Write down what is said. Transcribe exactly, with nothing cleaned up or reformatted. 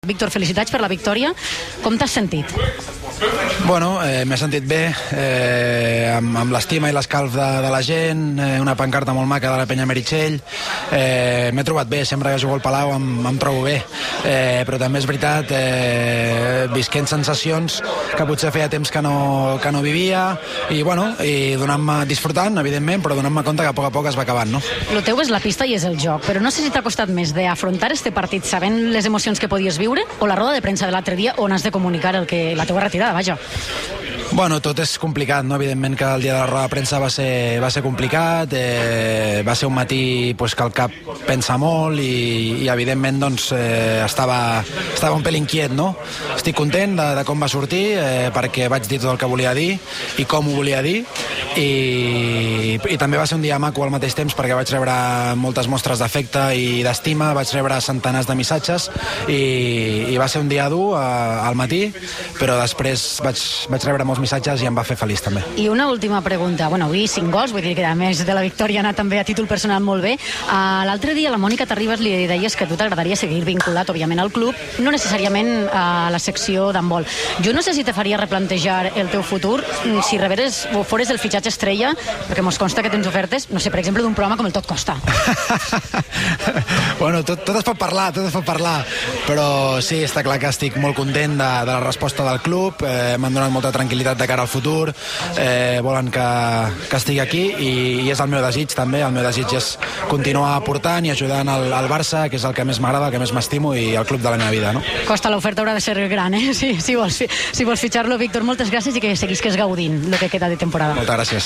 Víctor, felicitats per la victòria. Com t'has sentit? Bueno, eh, m'he sentit bé, eh, amb, amb l'estima i l'escalf de, de la gent, eh, una pancarta molt maca de la penya Meritxell, eh, m'he trobat bé, sempre que jugo al Palau em, em trobo bé, eh, però també és veritat, eh, visquent sensacions que potser feia temps que no, que no vivia, i bueno, i donant-me, disfrutant, evidentment, però donant-me compte que a poc a poc es va acabant, no? Lo teu és la pista i és el joc, però no sé si t'ha costat més d'afrontar este partit sabent les emocions que podies viure o la roda de premsa de l'altre dia on has de comunicar el que, la teua retirada, vaja. Bueno, tot és complicat, no? Evidentment que el dia de la roda de premsa va ser, va ser complicat, eh, va ser un matí pues, que el cap pensa molt i, i evidentment doncs, eh, estava, estava un pel inquiet, no? Estic content de, de com va sortir, eh, perquè vaig dir tot el que volia dir i com ho volia dir, i, i també va ser un dia maco al mateix temps perquè vaig rebre moltes mostres d'afecte i d'estima, vaig rebre centenars de missatges i, i va ser un dia dur eh, al matí, però després vaig, vaig rebre molts missatges i em va fer feliç també. I una última pregunta. Bueno, avui cinc gols, vull dir que a més de la victòria ha anat també a títol personal molt bé. Uh, L'altre dia a la Mònica Terribas li deies que a tu t'agradaria seguir vinculat, òbviament, al club, no necessàriament a la secció d'handbol. Jo no sé si te faria replantejar el teu futur si reberes o fores el fitxatge estrella, perquè mos consta que tens ofertes, no sé, per exemple, d'un programa com el Tot Costa. Bueno, tot, tot es pot parlar, tot es pot parlar, però sí, està clar que estic molt content de, de la resposta del club, eh, m'han donat molta tranquil·litat de cara al futur, eh, volen que, que estigui aquí i, i és el meu desig també, el meu desig és continuar aportant i ajudant al, al Barça, que és el que més m'agrada, el que més m'estimo i el club de la meva vida, no? Costa, l'oferta haurà de ser gran, eh? Si, si vols, si vols fitxar-lo, Víctor, moltes gràcies i que seguisques gaudint el que queda de temporada. Moltes gràcies.